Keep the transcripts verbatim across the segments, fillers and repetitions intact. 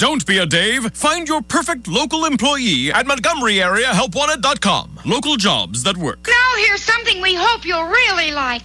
Don't be a Dave. Find your perfect local employee at Montgomery Area Help Wanted dot com. Local jobs that work. Now here's something we hope you'll really like.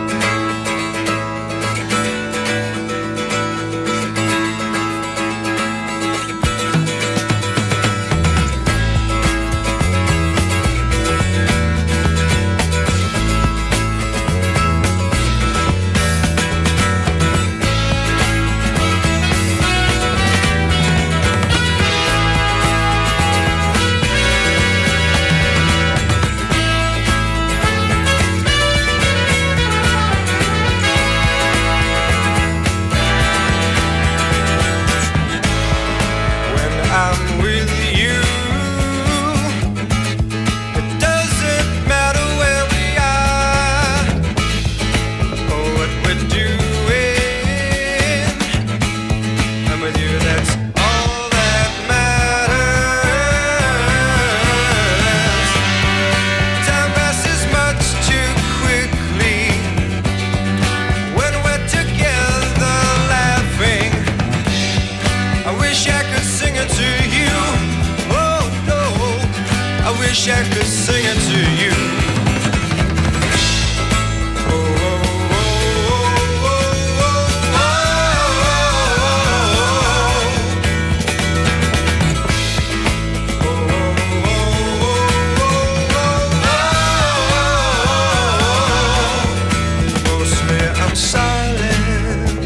I could sing it to you. Oh, oh, oh, oh, oh, oh, oh, mostly I'm silent,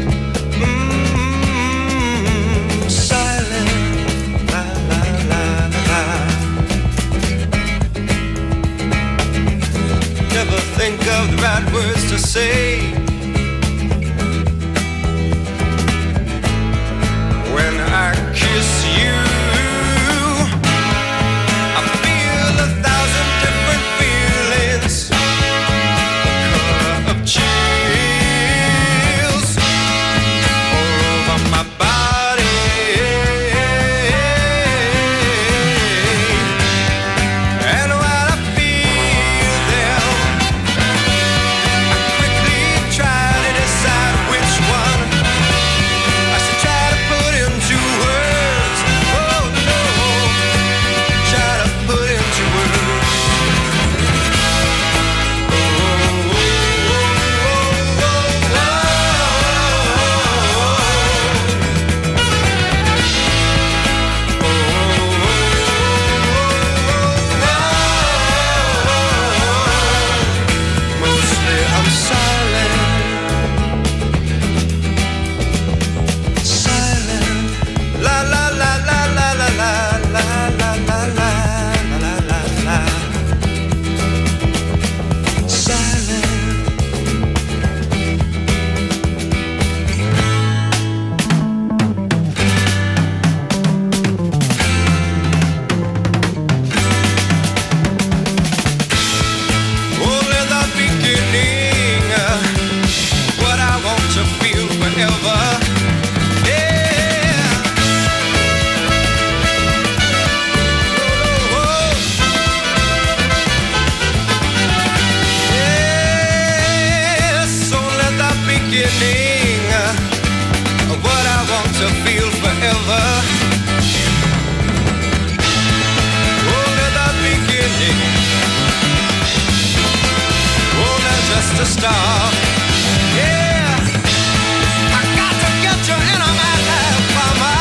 mm-hmm, silent, la, la, la, la. Never think of the right words to say when I kiss you. I feel a thousand different feelings, the color of chills all over my body, and while I feel them, try to decide which one I should try to put into words. Oh no, try to put into words. Oh, oh, oh, oh, oh, oh, mostly I'm silent. La la la la la la la la la la la la la la. Silent. Only the beginning, what I want to feel forever. Beginning of what I want to feel forever. Only the beginning, only just a start. Yeah, I got to get you into my life, mama.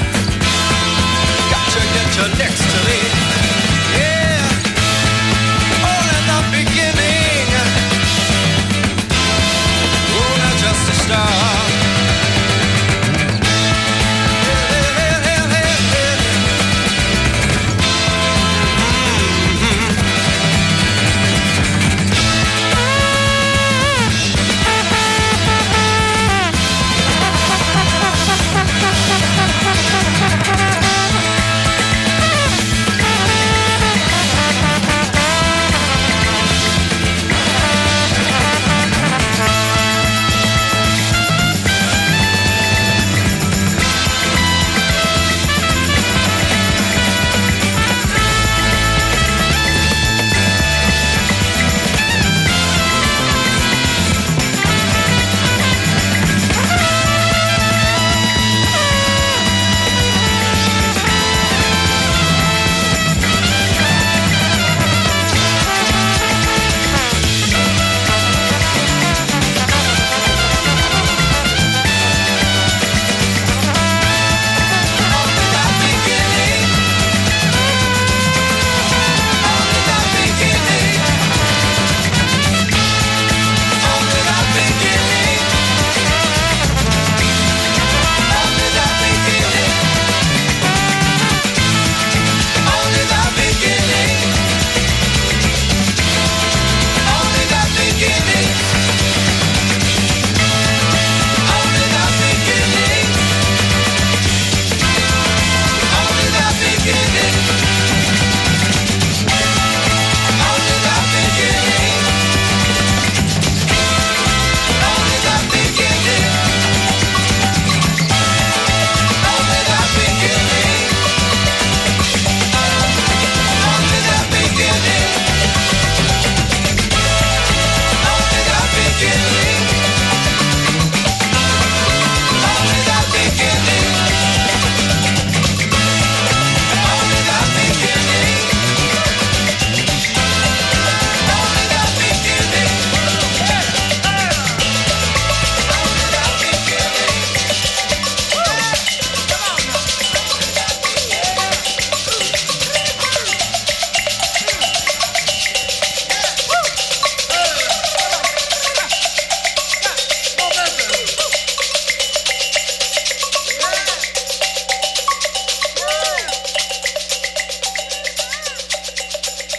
Got to get you next to me. Yeah, only the beginning, just a start. Mm-hmm.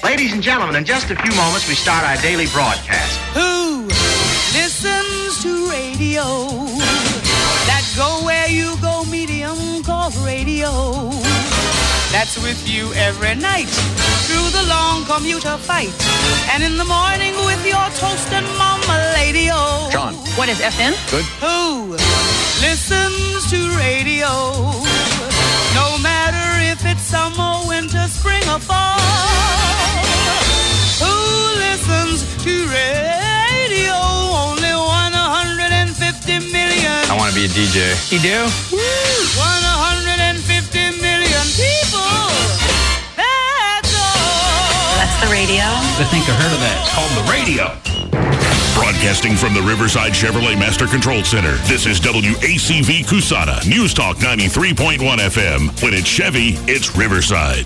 Ladies and gentlemen, in just a few moments, we start our daily broadcast. Who listens to radio? That go where you go medium called radio. That's with you every night through the long commuter fight. And in the morning with your toast and mama lady-o. John. What is F M? Good. Who listens to radio? No matter if it's summer, winter, spring, or fall. Who listens to radio? Only one hundred fifty million. I want to be a D J. You do? one hundred fifty million people. That's all. That's the radio. I think I heard of that. It's called the radio. Broadcasting from the Riverside Chevrolet Master Control Center, this is W A C V Cusana, News Talk ninety-three point one F M. When it's Chevy, it's Riverside.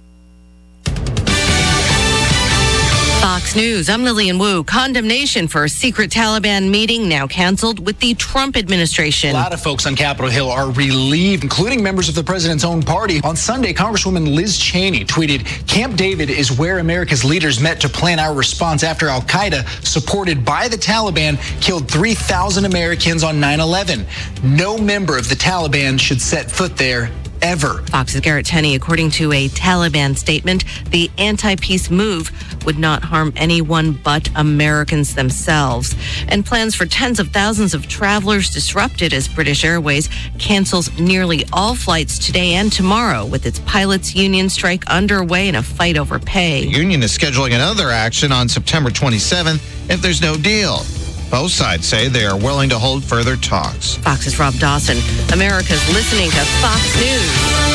Fox News, I'm Lillian Wu. Condemnation for a secret Taliban meeting now canceled with the Trump administration. A lot of folks on Capitol Hill are relieved, including members of the president's own party. On Sunday, Congresswoman Liz Cheney tweeted, Camp David is where America's leaders met to plan our response after al-Qaeda, supported by the Taliban, killed three thousand Americans on nine eleven. No member of the Taliban should set foot there ever. Fox's Garrett Tenney, according to a Taliban statement, the anti-peace move would not harm anyone but Americans themselves. And plans for tens of thousands of travelers disrupted as British Airways cancels nearly all flights today and tomorrow, with its pilots' union strike underway in a fight over pay. The union is scheduling another action on September twenty-seventh if there's no deal. Both sides say they are willing to hold further talks. Fox's Rob Dawson. America's listening to Fox News.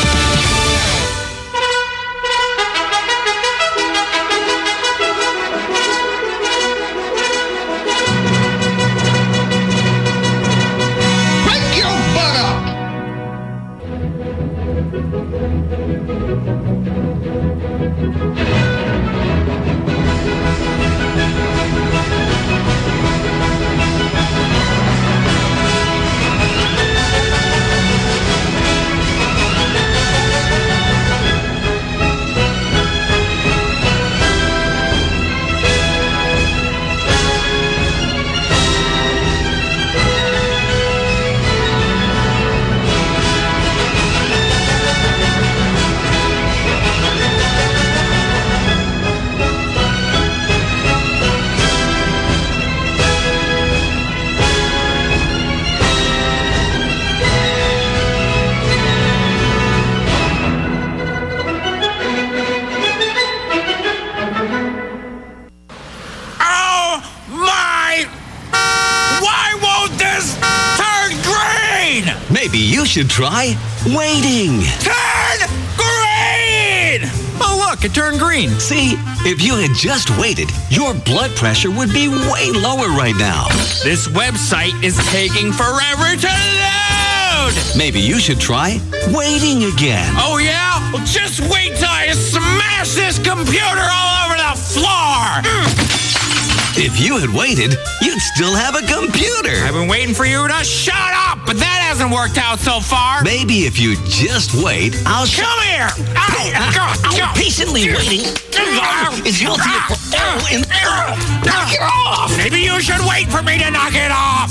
Maybe you should try waiting. Turn green! Oh, look, it turned green. See, if you had just waited, your blood pressure would be way lower right now. This website is taking forever to load! Maybe you should try waiting again. Oh, yeah? Well, just wait till I smash this computer all over the floor! If you had waited, you'd still have a computer. I've been waiting for you to shut up, but that hasn't worked out so far. Maybe if you just wait, I'll... Come sh- here! I'll patiently waiting is healthier for all and knock it off! Maybe you should wait for me to knock it off!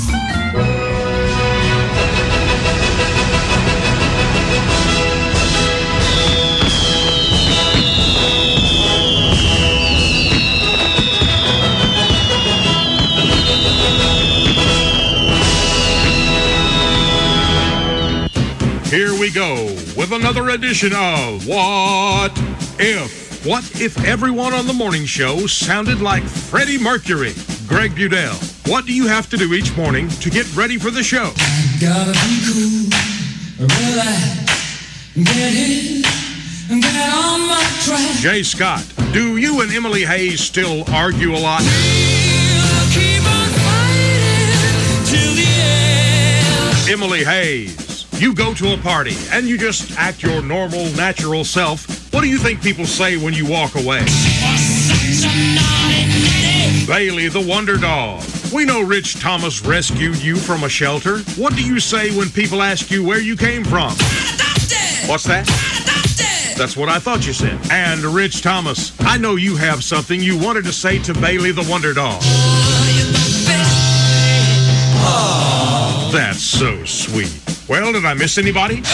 Here we go with another edition of What If? What if everyone on the morning show sounded like Freddie Mercury? Greg Budell, what do you have to do each morning to get ready for the show? I gotta be cool, relax, get in, and get on my track. Jay Scott, do you and Emily Hayes still argue a lot? We'll keep on fighting till the end. Emily Hayes, you go to a party and you just act your normal, natural self. What do you think people say when you walk away? Bailey the Wonder Dog. We know Rich Thomas rescued you from a shelter. What do you say when people ask you where you came from? Adopted. What's that? Adopted. That's what I thought you said. And Rich Thomas, I know you have something you wanted to say to Bailey the Wonder Dog. Oh, that's so sweet. Well, did I miss anybody?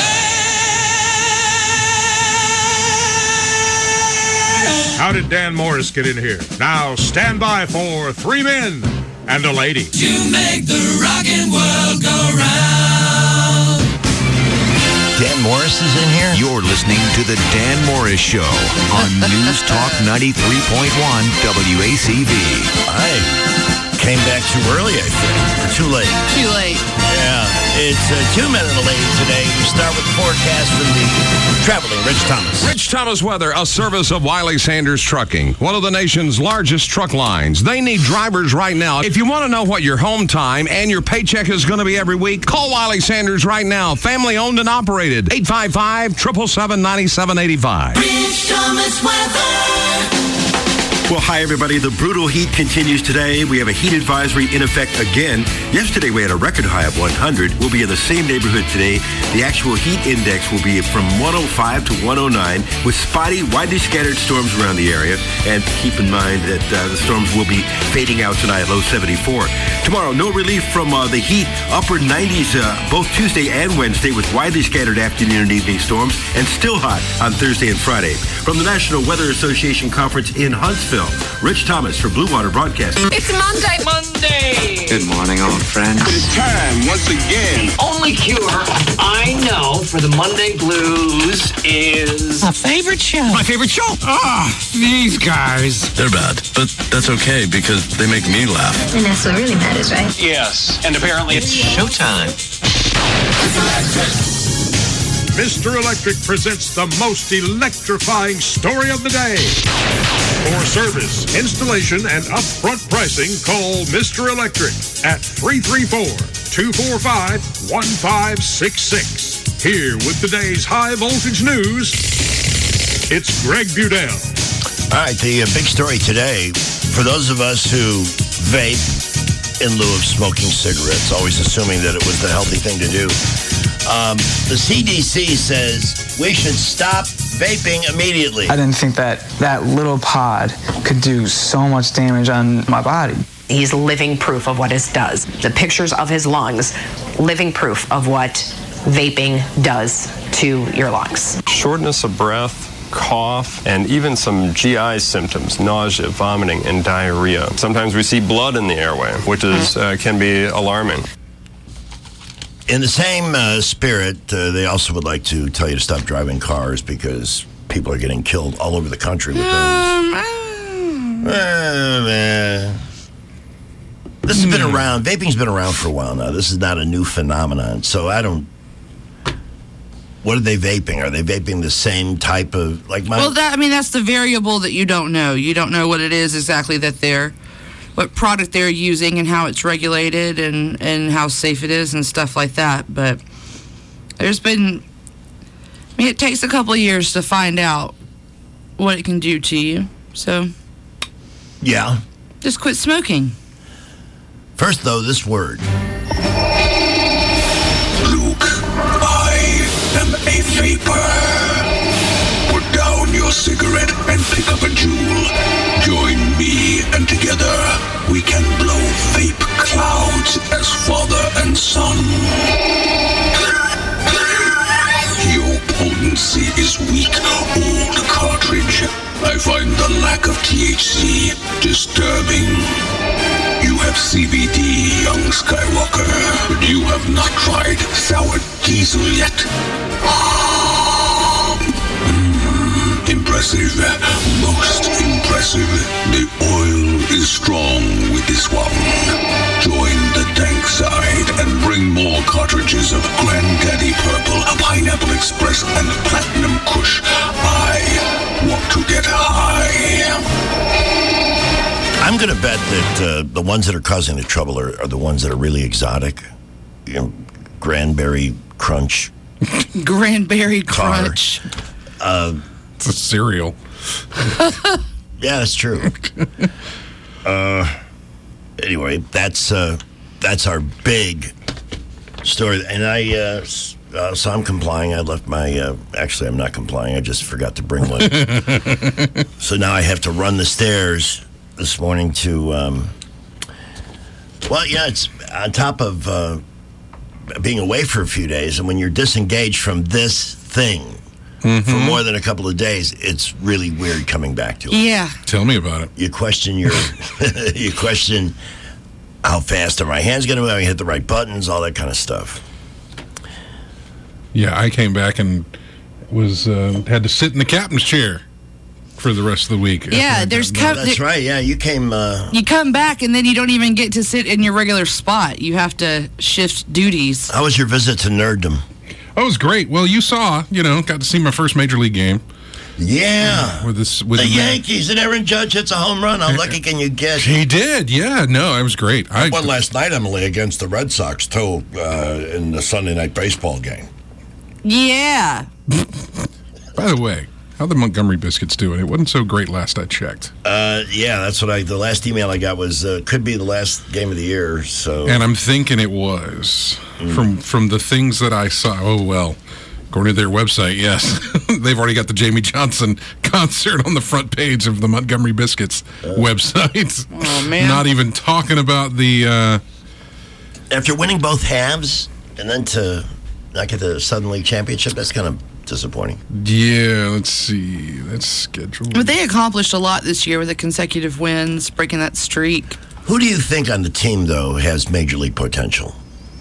How did Dan Morris get in here? Now stand by for Three Men and a Lady. To make the rockin' world go round. Dan Morris is in here? You're listening to The Dan Morris Show on News Talk ninety-three point one W A C V. I came back too early, I think, or too late. Too late. Yeah, it's uh, Two Men and a Lady today. We start with the forecast from the traveling Rich Thomas. Rich Thomas weather, a service of Wiley Sanders Trucking, one of the nation's largest truck lines. They need drivers right now. If you want to know what your home time and your paycheck is going to be every week, call Wiley Sanders right now. Family owned and operated. eight five five, seven seven seven, nine seven eight five. Rich Thomas weather. Well, hi, everybody. The brutal heat continues today. We have a heat advisory in effect again. Yesterday, we had a record high of one hundred. We'll be in the same neighborhood today. The actual heat index will be from one oh five to one oh nine with spotty, widely scattered storms around the area. And keep in mind that uh, the storms will be fading out tonight, low seventy-four. Tomorrow, no relief from uh, the heat. Upper nineties uh, both Tuesday and Wednesday with widely scattered afternoon and evening storms, and still hot on Thursday and Friday. From the National Weather Association Conference in Huntsville, Rich Thomas for Blue Water Broadcasting. It's Monday. Monday. Good morning, old friends. It's time once again. Only cure I know for the Monday blues is my favorite show. My favorite show. Ah, these guys. They're bad, but that's okay because they make me laugh. And that's what really matters, right? Yes, and apparently it's showtime. Mister Electric presents the most electrifying story of the day. For service, installation, and upfront pricing, call Mister Electric at three three four, two four five, one five six six. Here with today's high voltage news, it's Greg Budell. All right, the uh, big story today, for those of us who vape in lieu of smoking cigarettes, always assuming that it was the healthy thing to do, um, the C D C says we should stop vaping immediately. I didn't think that that little pod could do so much damage on my body. He's living proof of what it does. The pictures of his lungs, living proof of what vaping does to your lungs. Shortness of breath, cough, and even some G I symptoms, nausea, vomiting, and diarrhea. Sometimes we see blood in the airway, which is uh, can be alarming. In the same uh, spirit, uh, they also would like to tell you to stop driving cars because people are getting killed all over the country with those. Uh, man. This has been around. Vaping's been around for a while now. This is not a new phenomenon. So I don't. What are they vaping? Are they vaping the same type of like? My, well, that I mean, that's the variable that you don't know. You don't know what it is exactly that they're, what product they're using and how it's regulated and and how safe it is and stuff like that. But there's been. I mean, it takes a couple of years to find out what it can do to you. So. Yeah. Just quit smoking. First, though, this word. Luke, I am a vapor. Put down your cigarette and pick up a jewel. Join me, and together we can blow vape clouds as father and son. Your potency is weak, old cartridge. I find the lack of T H C disturbing. You have C B D, young Skywalker, but you have not tried sour diesel yet. Mm, impressive, most impressive. The oil is strong with this one. Join the dank side and bring more cartridges of Granddaddy Purple, Pineapple Express, and Platinum Kush. I want to get high. I'm going to bet that uh, the ones that are causing the trouble are, are the ones that are really exotic. You know, Granberry Crunch. Granberry Crunch. Uh, it's a cereal. Yeah, that's true. uh, anyway, that's uh, that's our big story. And I uh, Uh, so I'm complying. I left my, uh, actually, I'm not complying. I just forgot to bring one. So now I have to run the stairs this morning to, um, well, yeah, it's on top of uh, being away for a few days. And when you're disengaged from this thing mm-hmm. for more than a couple of days, it's really weird coming back to it. Yeah. Tell me about it. You question your, you question how fast are my hands going to move? I hit the right buttons, all that kind of stuff. Yeah, I came back and was uh, had to sit in the captain's chair for the rest of the week. Yeah, there's com- that's right. Yeah, you came. Uh, you come back and then you don't even get to sit in your regular spot. You have to shift duties. How was your visit to nerddom? Oh, it was great. Well, you saw, you know, got to see my first major league game. Yeah, uh, with this with the the Yankees and Aaron Judge hits a home run. How lucky can you get? He did. Yeah, no, it was great. I won last night, Emily, against the Red Sox too uh, in the Sunday night baseball game. Yeah. By the way, how the Montgomery Biscuits doing? It wasn't so great last I checked. Uh, yeah, that's what I. The last email I got was uh, could be the last game of the year. So, and I'm thinking it was mm. from from the things that I saw. Oh well, according to their website, yes, they've already got the Jamie Johnson concert on the front page of the Montgomery Biscuits uh, website. Oh man! Not even talking about the. Uh, After winning both halves, and then to not get the Southern League Championship, that's kind of disappointing. Yeah, let's see. That's scheduled. But they accomplished a lot this year with the consecutive wins, breaking that streak. Who do you think on the team, though, has major league potential?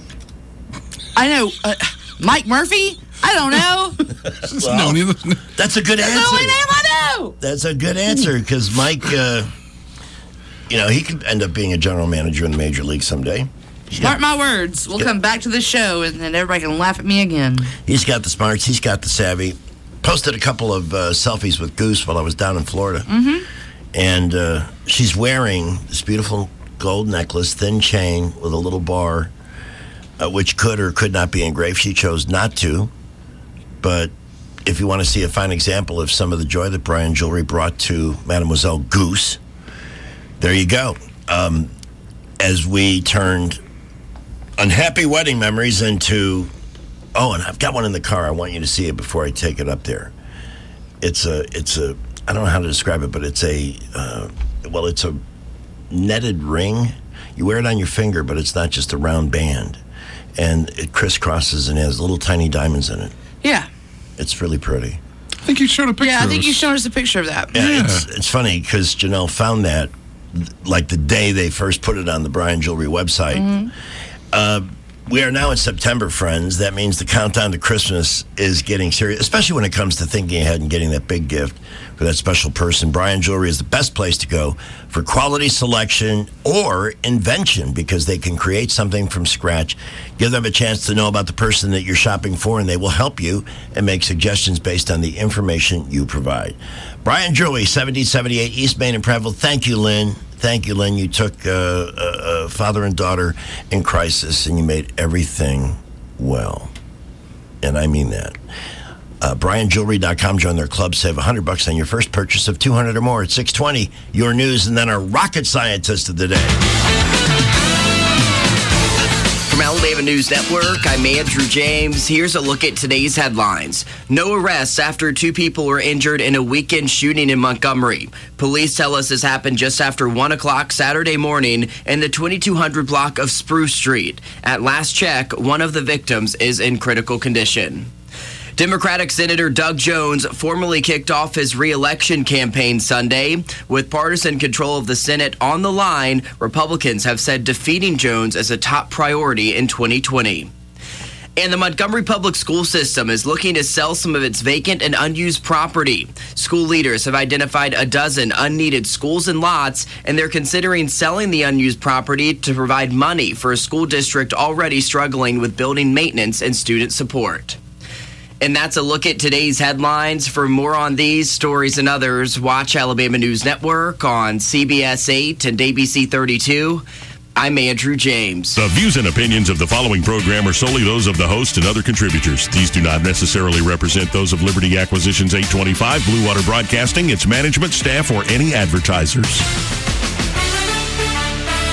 I know. Uh, Mike Murphy? I don't know. Well, no, that's a good that's answer. That's the only name I know. That's a good answer, because Mike, uh, you know, he could end up being a general manager in the major league someday. Mark my words. We'll come back to the show, and then everybody can laugh at me again. He's got the smarts. He's got the savvy. Posted a couple of uh, selfies with Goose while I was down in Florida. Mm-hmm. And uh, she's wearing this beautiful gold necklace, thin chain with a little bar, uh, which could or could not be engraved. She chose not to. But if you want to see a fine example of some of the joy that Brian Jewelry brought to Mademoiselle Goose, there you go. Um, as we turned unhappy wedding memories into, oh, and I've got one in the car. I want you to see it before I take it up there. It's a, it's a, I don't know how to describe it, but it's a, uh, well, it's a netted ring. You wear it on your finger, but it's not just a round band. And it crisscrosses and has little tiny diamonds in it. Yeah. It's really pretty. I think you showed a picture Yeah, I think of you showed us a picture of that. Yeah, yeah. It's, it's funny because Janelle found that like the day they first put it on the Brian Jewelry website. Mm-hmm. Uh, we are now in September, friends. That means the countdown to Christmas is getting serious, especially when it comes to thinking ahead and getting that big gift for that special person. Brian Jewelry is the best place to go for quality selection or invention, because they can create something from scratch. Give them a chance to know about the person that you're shopping for, and they will help you and make suggestions based on the information you provide. Brian Jewelry, seventeen seventy-eight East Main in Prattville. Thank you, Lynn. Thank you, Lynn. You took uh, a, a father and daughter in crisis, and you made everything well. And I mean that. Uh, Brian Jewelry dot com. Join their club. Save one hundred bucks on your first purchase of two hundred or more at six twenty. Your news, and then our rocket scientist of the day. From Alabama News Network, I'm Andrew James. Here's a look at today's headlines. No arrests after two people were injured in a weekend shooting in Montgomery. Police tell us this happened just after one o'clock Saturday morning in the twenty-two hundred block of Spruce Street. At last check, one of the victims is in critical condition. Democratic Senator Doug Jones formally kicked off his re-election campaign Sunday. With partisan control of the Senate on the line, Republicans have said defeating Jones is a top priority in twenty twenty. And the Montgomery Public School System is looking to sell some of its vacant and unused property. School leaders have identified a dozen unneeded schools and lots, and they're considering selling the unused property to provide money for a school district already struggling with building maintenance and student support. And that's a look at today's headlines. For more on these stories and others, watch Alabama News Network on C B S eight and A B C thirty-two. I'm Andrew James. The views and opinions of the following program are solely those of the host and other contributors. These do not necessarily represent those of Liberty Acquisitions eight twenty-five, Blue Water Broadcasting, its management, staff, or any advertisers.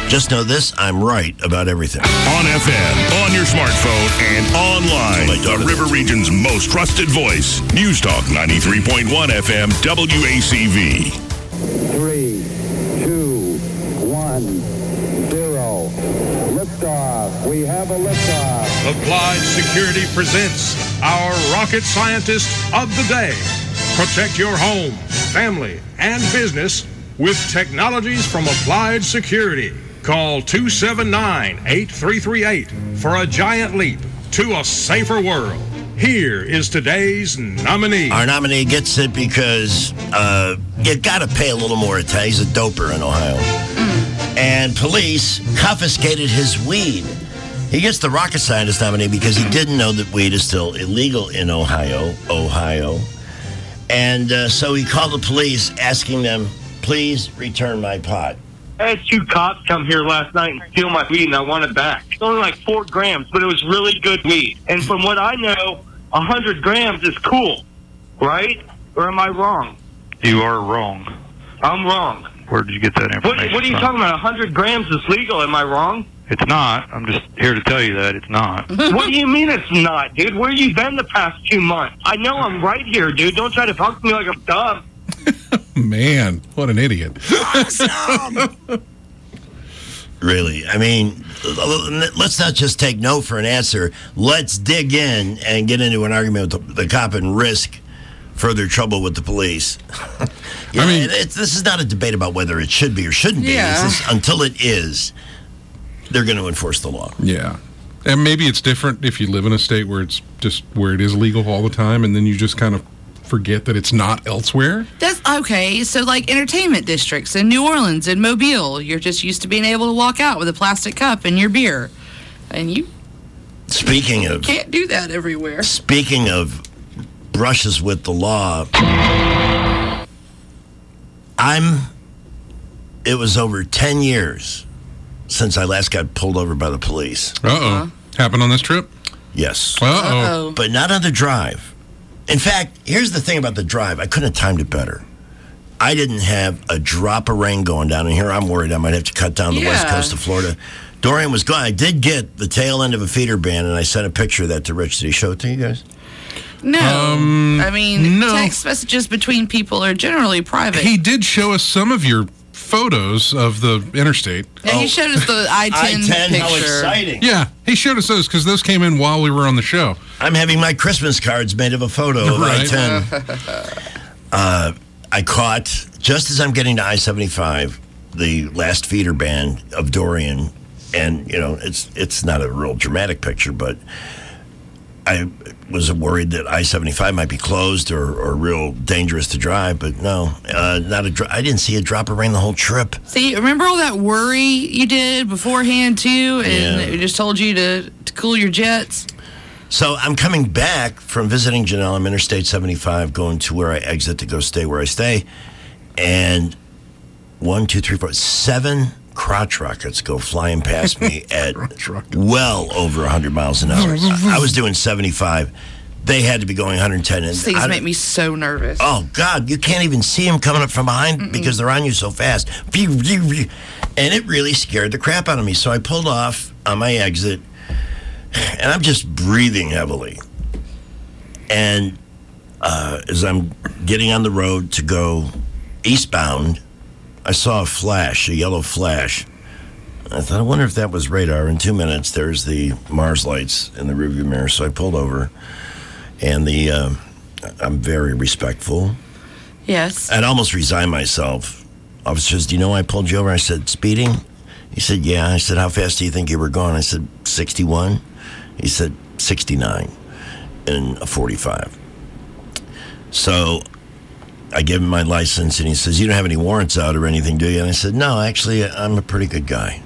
Just know this, I'm right about everything. On F M, on your smartphone, and online. The River Region's most trusted voice. News Talk ninety-three point one F M W A C V. Three, two, one, zero. Liftoff. We have a liftoff. Applied Security presents our rocket scientist of the day. Protect your home, family, and business with technologies from Applied Security. Call two seven nine, eight three three eight for a giant leap to a safer world. Here is today's nominee. Our nominee gets it because uh, you got to pay a little more attention. He's a doper in Ohio. Mm. And police confiscated his weed. He gets the rocket scientist nominee because he didn't know that weed is still illegal in Ohio. Ohio. And uh, so he called the police asking them, please return my pot. I had two cops come here last night and steal my weed, and I want it back. It's only like four grams, but it was really good weed. And from what I know, one hundred grams is cool, right? Or am I wrong? You are wrong. I'm wrong. Where did you get that information What, what are you from? talking about? one hundred grams is legal. Am I wrong? It's not. I'm just here to tell you that it's not. What do you mean it's not, dude? Where you been the past two months? I know I'm right here, dude. Don't try to talk to me like I'm dumb. Man, what an idiot. Really, I mean, let's not just take no for an answer. Let's dig in and get into an argument with the, the cop and risk further trouble with the police. Yeah, I mean, it's, this is not a debate about whether it should be or shouldn't be. Yeah. This is, until it is, they're going to enforce the law. Yeah. And maybe it's different if you live in a state where it's just where it is legal all the time, and then you just kind of forget that it's not elsewhere. That's okay. So, like entertainment districts in New Orleans and Mobile, you're just used to being able to walk out with a plastic cup and your beer, and you Speaking of can't do that everywhere. Speaking of brushes with the law, I'm. It was over ten years since I last got pulled over by the police. Uh oh. Uh-huh. Happened on this trip? Yes. Uh oh. But not on the drive. In fact, here's the thing about the drive. I couldn't have timed it better. I didn't have a drop of rain going down, and here I'm worried I might have to cut down the Yeah. west coast of Florida. Dorian was gone. I did get the tail end of a feeder band, and I sent a picture of that to Rich. Did he show it to you guys? No. Um, I mean, no. text messages between people are generally private. He did show us some of your photos of the interstate. Yeah, he showed us the I ten picture. How exciting. Yeah, he showed us those because those came in while we were on the show. I'm having my Christmas cards made of a photo of Right. I ten. uh, I caught, just as I'm getting to I seventy-five, the last feeder band of Dorian. And, you know, it's it's not a real dramatic picture, but I was worried that I seventy-five might be closed or, or real dangerous to drive. But no, uh, not a. Dro- I didn't see a drop of rain the whole trip. See, remember all that worry you did beforehand, too? And Yeah. it just told you to, to cool your jets? So I'm coming back from visiting Janelle. I'm Interstate seventy-five, going to where I exit to go stay where I stay. And one, two, three, four, seven crotch rockets go flying past me at well over one hundred miles an hour. I was doing seventy-five. They had to be going one hundred ten. And These things I- make me so nervous. Oh, God, you can't even see them coming up from behind Mm-mm. because they're on you so fast. And it really scared the crap out of me. So I pulled off on my exit, and I'm just breathing heavily. And uh, as I'm getting on the road to go eastbound, I saw a flash, a yellow flash. I thought, I wonder if that was radar. In two minutes, there's the Mars lights in the rearview mirror. So I pulled over, and the uh, I'm very respectful. Yes. I'd almost resigned myself. Officer says, do you know why I pulled you over? I said, speeding? He said, yeah. I said, how fast do you think you were going? I said, sixty-one. He said, sixty-nine in a forty-five. So I gave him my license, and he says, you don't have any warrants out or anything, do you? And I said, no, actually, I'm a pretty good guy.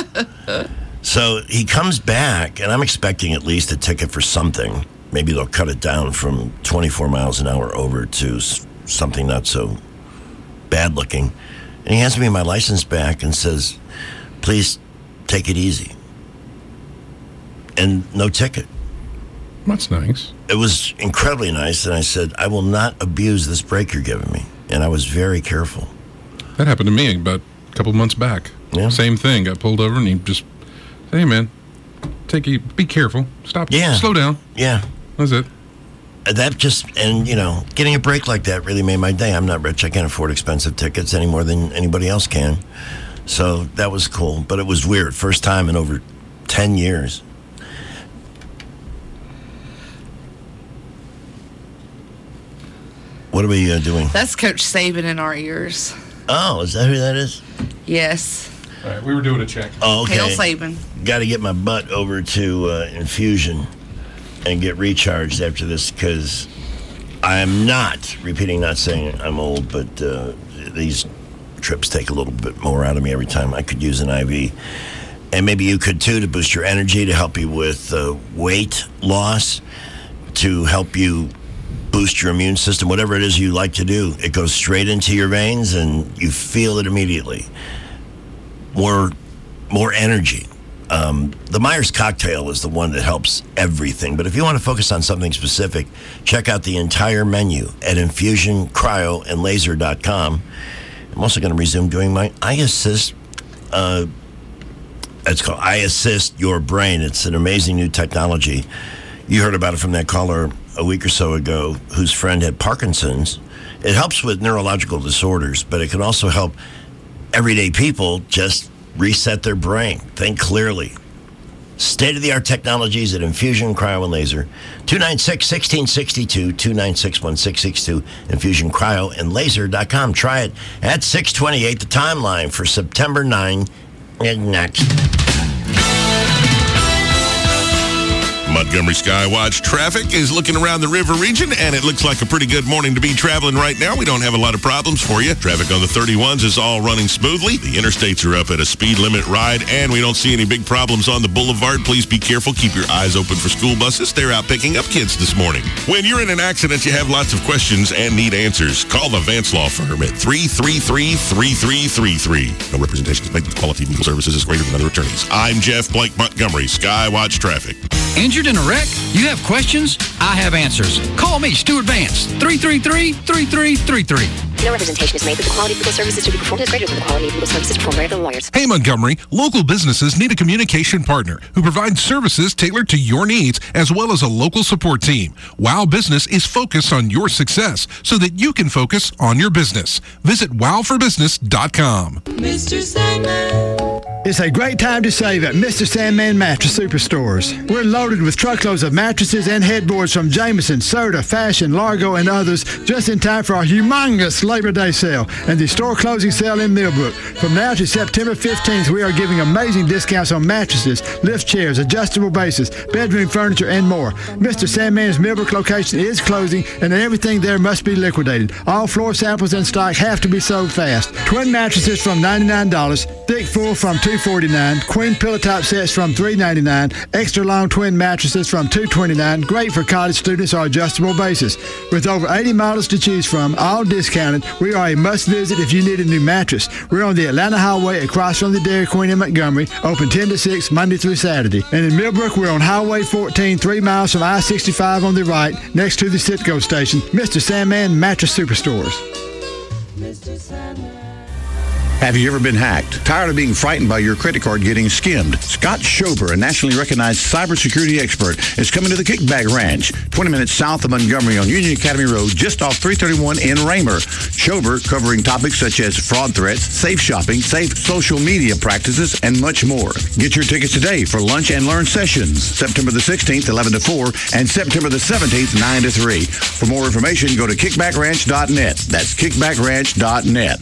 So he comes back, and I'm expecting at least a ticket for something. Maybe they'll cut it down from twenty-four miles an hour over to s- something not so bad looking. And he hands me my license back and says, please take it easy. And no ticket. That's nice. It was incredibly nice, and I said, I will not abuse this break you're giving me. And I was very careful. That happened to me about a couple months back. Yeah. Same thing. Got pulled over, and he just, hey, man, take a, be careful. Stop. Yeah. Slow down. Yeah. That's it. That just, and, you know, getting a break like that really made my day. I'm not rich. I can't afford expensive tickets any more than anybody else can. So that was cool. But it was weird. First time in over ten years. What are we uh, doing? That's Coach Saban in our ears. Oh, is that who that is? Yes. All right, we were doing a check. Oh, okay. Hail Saban. Got to get my butt over to uh, Infusion and get recharged after this because I am not, repeating, not saying I'm old, but uh, these trips take a little bit more out of me every time. I could use an I V. And maybe you could too, to boost your energy, to help you with uh, weight loss, to help you boost your immune system, whatever it is you like to do. It goes straight into your veins and you feel it immediately. More, more energy. Um, the Myers cocktail is the one that helps everything. But if you want to focus on something specific, check out the entire menu at infusion cryo and laser dot com. I'm also going to resume doing my iAssist. Uh, it's called iAssist Your Brain. It's an amazing new technology. You heard about it from that caller a week or so ago whose friend had Parkinson's. It helps with neurological disorders, but it can also help everyday people just reset their brain, think clearly. State-of-the-art technologies at Infusion Cryo and Laser. two nine six, one six six two, two nine six, one six six two, infusion cryo and laser dot com. Try it at six twenty-eight. The timeline for September ninth is next. Montgomery Skywatch traffic is looking around the river region, and it looks like a pretty good morning to be traveling right now. We don't have a lot of problems for you. Traffic on the thirty-ones is all running smoothly. The interstates are up at a speed limit ride, and we don't see any big problems on the boulevard. Please be careful. Keep your eyes open for school buses. They're out picking up kids this morning. When you're in an accident, you have lots of questions and need answers. Call the Vance Law Firm at three three three, three three three three. No representation is made that quality legal services is greater than other attorneys. I'm Jeff Blake Montgomery, Skywatch Traffic. Injured in a wreck? You have questions? I have answers. Call me, Stuart Vance, three three three, three three three three. No representation is made that the quality of legal services to be performed is greater than the quality of legal services performed by other lawyers. Hey, Montgomery, local businesses need a communication partner who provides services tailored to your needs as well as a local support team. Wow Business is focused on your success so that you can focus on your business. Visit wow for business dot com. Mister Sandman. It's a great time to save at Mister Sandman Mattress Superstores. We're loaded with truckloads of mattresses and headboards from Jameson, Serta, Fashion, Largo, and others just in time for our humongous Labor Day sale and the store closing sale in Millbrook. From now to September fifteenth, we are giving amazing discounts on mattresses, lift chairs, adjustable bases, bedroom furniture, and more. Mister Sandman's Millbrook location is closing, and everything there must be liquidated. All floor samples in stock have to be sold fast. Twin mattresses from ninety-nine dollars, thick full from two forty-nine, queen pillow top sets from three ninety-nine, extra long twin mattresses from two twenty-nine, great for college students or adjustable bases. With over eighty models to choose from, all discounted, we are a must visit if you need a new mattress. We're on the Atlanta Highway across from the Dairy Queen in Montgomery, open ten to six Monday through Saturday. And in Millbrook, we're on Highway fourteen, three miles from I sixty-five on the right, next to the Citgo station. Mister Sandman Mattress Superstores. Mister Sandman. Have you ever been hacked? Tired of being frightened by your credit card getting skimmed? Scott Schober, a nationally recognized cybersecurity expert, is coming to the Kickback Ranch, twenty minutes south of Montgomery on Union Academy Road, just off three thirty-one in Raymer. Schober covering topics such as fraud threats, safe shopping, safe social media practices, and much more. Get your tickets today for lunch and learn sessions, September the sixteenth, eleven to four, and September the seventeenth, nine to three. For more information, go to kickback ranch dot net. That's kickback ranch dot net.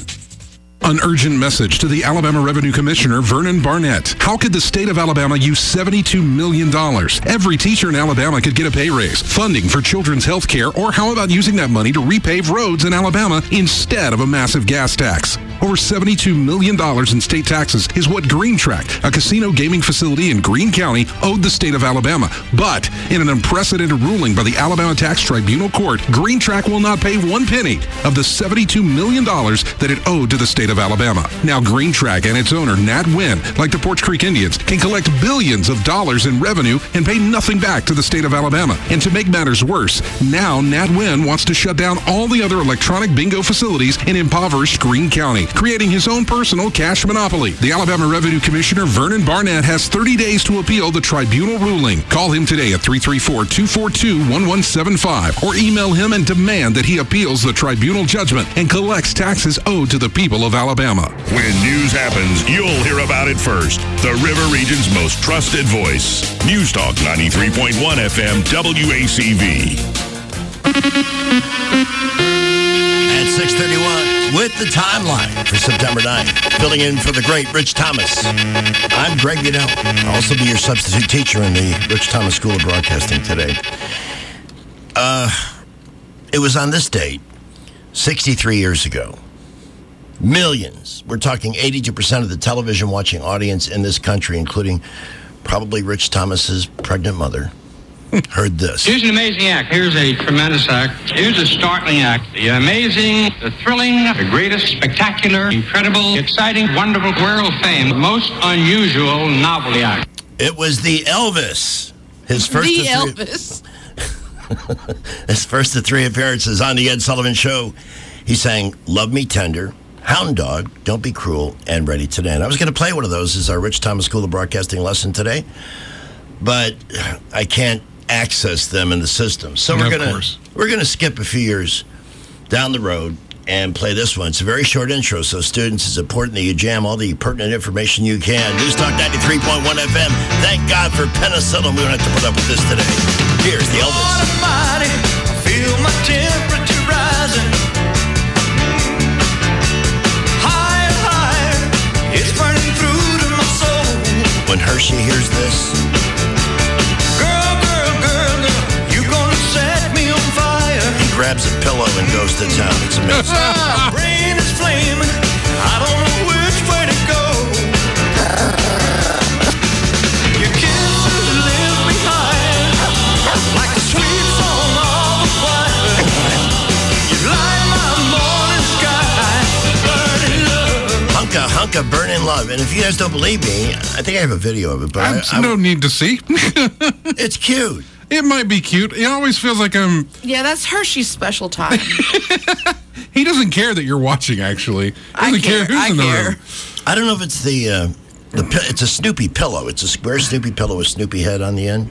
An urgent message to the Alabama Revenue Commissioner, Vernon Barnett. How could the state of Alabama use seventy-two million dollars? Every teacher in Alabama could get a pay raise, funding for children's health care, or how about using that money to repave roads in Alabama instead of a massive gas tax? Over seventy-two million dollars in state taxes is what Green Track, a casino gaming facility in Greene County, owed the state of Alabama. But in an unprecedented ruling by the Alabama Tax Tribunal Court, Green Track will not pay one penny of the seventy-two million dollars that it owed to the state of Alabama. Now Green Track and its owner, Nat Wynn, like the Porch Creek Indians, can collect billions of dollars in revenue and pay nothing back to the state of Alabama. And to make matters worse, now Nat Wynn wants to shut down all the other electronic bingo facilities in impoverished Greene County. creating his own personal cash monopoly. The Alabama Revenue Commissioner, Vernon Barnett, has thirty days to appeal the tribunal ruling. Call him today at three three four, two four two, one one seven five or email him and demand that he appeals the tribunal judgment and collects taxes owed to the people of Alabama. When news happens, you'll hear about it first. The River Region's most trusted voice. News Talk ninety-three point one F M W A C V. At six thirty-one, with the timeline for September ninth, filling in for the great Rich Thomas. I'm Greg Budell. I'll also be your substitute teacher in the Rich Thomas School of Broadcasting today. Uh, it was on this date, sixty-three years ago. Millions, we're talking eighty-two percent of the television watching audience in this country, including probably Rich Thomas's pregnant mother, heard this. Here's an amazing act. Here's a tremendous act. Here's a startling act. The amazing, the thrilling, the greatest, spectacular, incredible, exciting, wonderful, world fame, most unusual novelty act. It was the Elvis. His first the of three, Elvis. his first of three appearances on the Ed Sullivan Show. He sang "Love Me Tender," "Hound Dog," "Don't Be Cruel," and "Ready Today." And I was going to play one of those as our Rich Thomas School of Broadcasting lesson today, but I can't access them in the system. So No, we're of gonna course. we're gonna skip a few years down the road and play this one. It's a very short intro, so students, it's important that you jam all the pertinent information you can. News Talk ninety-three point one F M. Thank God for penicillin. We don't have to put up with this today. Here's the Elvis. Almighty, I feel my temperature rising. Higher, higher, it's burning through to my soul. When Hershey hears this, Girl, girl, girl, girl, you gonna set me on fire. he grabs a pillow and goes to town. It's amazing. My brain is flaming, I don't know which way to go. Your kisses live behind, like a sweet song of a choir. You light my morning sky, burning love. Hunka, hunka, burning love. And if you guys don't believe me, I think I have a video of it. But I, There's no need to see. It's cute. It might be cute. It always feels like I'm... Yeah, that's Hershey's special time. He doesn't care that you're watching, actually. He doesn't I care, who's I in the care. room. I don't know if it's the, uh, the pi- it's a Snoopy pillow. It's a square Snoopy pillow with Snoopy head on the end.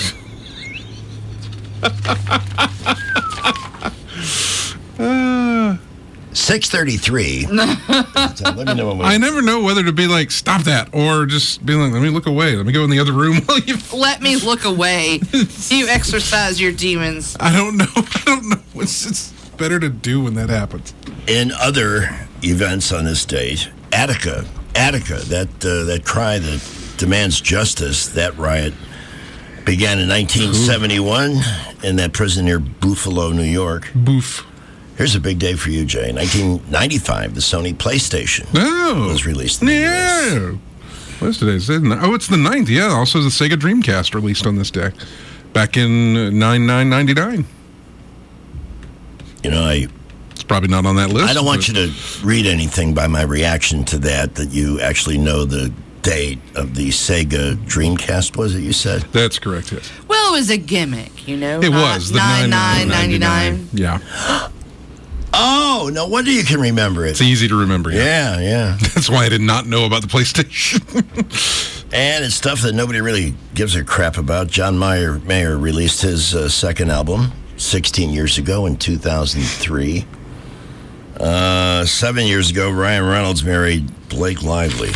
Uh, six thirty-three. Let me know when we... I never know whether to be like, stop that, or just be like, let me look away. Let me go in the other room while you... Let me look away. You exercise your demons. I don't know. I don't know. It's, it's better to do when that happens. In other events on this date, Attica, Attica, that uh, that cry that demands justice, that riot began in nineteen seventy-one in that prison near Buffalo, New York. Boof. Here's a big day for you, Jay. nineteen ninety-five, the Sony PlayStation Oh. was released in the U S. Yeah. What's today? Is it- Oh, it's the ninth. Yeah. Also, the Sega Dreamcast released on this day back in nine nine ninety-nine. You know, I... It's probably not on that list. I don't want but- you to read anything by my reaction to that, that you actually know the date of the Sega Dreamcast, was it you said? That's correct, yes. Well, it was a gimmick, you know. It not was. The nine nine ninety nine. Yeah. Oh, no wonder you can remember it. It's easy to remember. Yeah, yeah. That's why I did not know about the PlayStation. And it's stuff that nobody really gives a crap about. John Mayer, Mayer released his uh, second album sixteen years ago in two thousand three. Uh, seven years ago, Ryan Reynolds married Blake Lively.